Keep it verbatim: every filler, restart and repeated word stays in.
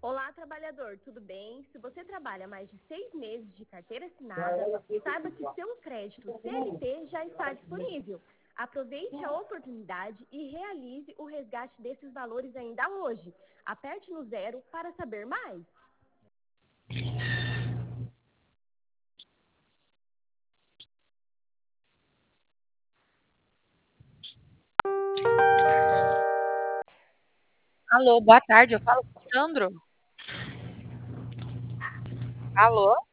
Olá, trabalhador, tudo bem? Se você trabalha mais de seis meses de carteira assinada, saiba que seu crédito C L T já está disponível. Aproveite a oportunidade e realize o resgate desses valores ainda hoje. Aperte no zero para saber mais. Alô, boa tarde, eu falo com o Sandro? Alô?